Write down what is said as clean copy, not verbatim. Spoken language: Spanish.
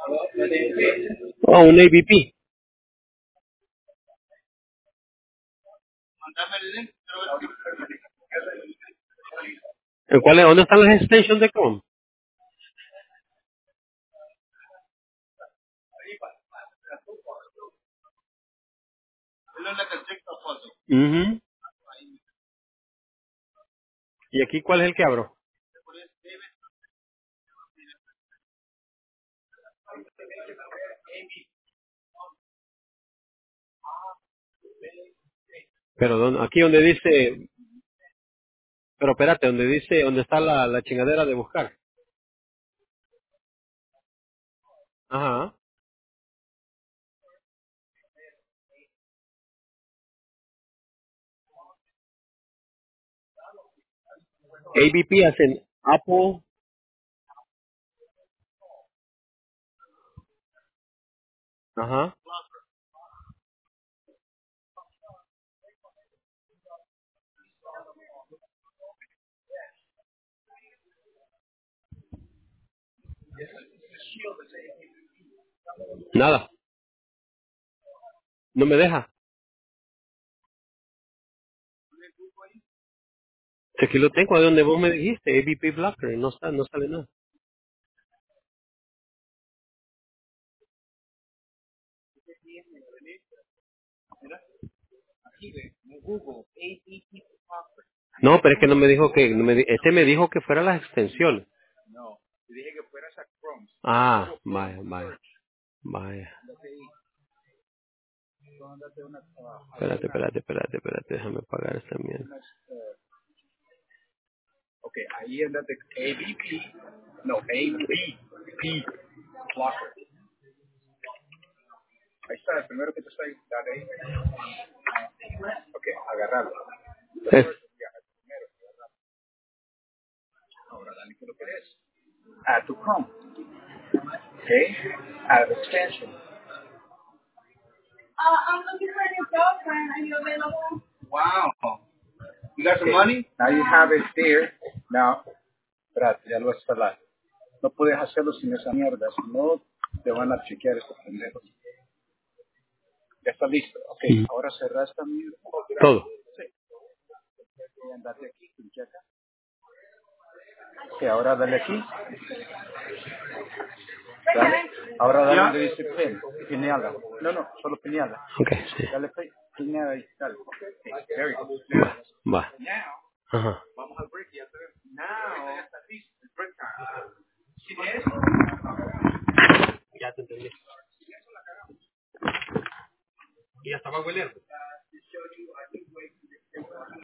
Oh, un ABP. ¿Cuál es? ¿Dónde están las extensions de Chrome? Ujú. ¿Y aquí cuál es el que abro? Pero aquí donde dice, pero espérate, donde dice, donde está la chingadera de buscar. Ajá. ABP hacen Apple. Ajá. Nada. No me deja. Aquí lo tengo, de donde vos me dijiste, ABP Blocker. No está, no sale nada. No, pero es que no me dijo que, este me dijo que fuera las extensiones. Ah, vaya, vaya, vaya. Espérate, déjame pagar esta mierda. Es- Mm. Todo. Ok, sí. Va, va. Ajá. Ya te entendí. Y hasta abajo el